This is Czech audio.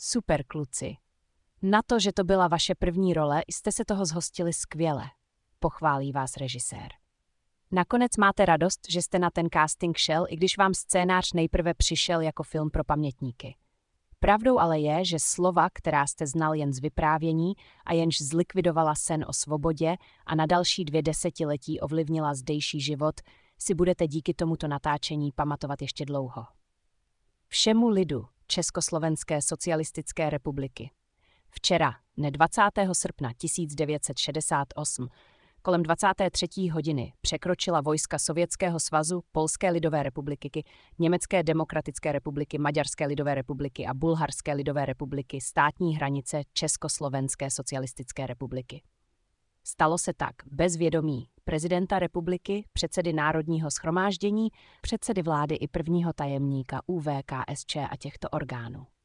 Super, kluci. Na to, že to byla vaše první role, jste se toho zhostili skvěle. Pochválí vás režisér. Nakonec máte radost, že jste na ten casting šel, i když vám scénář nejprve přišel jako film pro pamětníky. Pravdou ale je, že slova, která jste znal jen z vyprávění a jenž zlikvidovala sen o svobodě a na další 2 desetiletí ovlivnila zdejší život, si budete díky tomuto natáčení pamatovat ještě dlouho. Všemu lidu Československé socialistické republiky. Včera, dne 20. srpna 1968, kolem 23. hodiny překročila vojska Sovětského svazu, Polské lidové republiky, Německé demokratické republiky, Maďarské lidové republiky a Bulharské lidové republiky státní hranice Československé socialistické republiky. Stalo se tak bez vědomí prezidenta republiky, předsedy Národního shromáždění, předsedy vlády i prvního tajemníka ÚVKSČ a těchto orgánů.